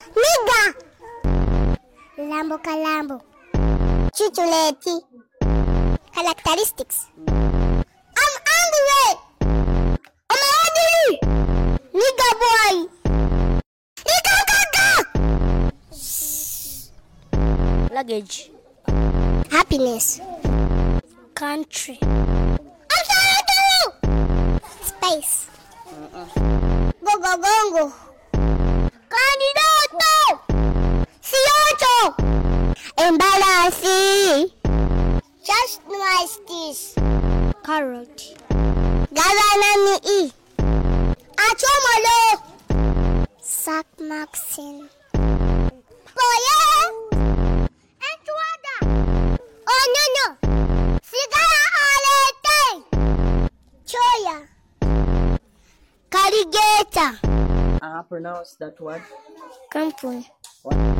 Nigga. Lambo Calambo. Chuchuleti. Characteristics. I'm angry. I'm ugly. Nigga boy. Nigga gaga. Luggage. Happiness. Country. I'm sorry to you. Space. Go go gongo. Candidato. Siocho. Embarrassing. Just like this. Carrot. Gazanami E. Achomolo. Sac Maxine. Boye. Enchuada. Oh no. Sigara alete. Choya. Carigata. Pronounce that word. Campun. What?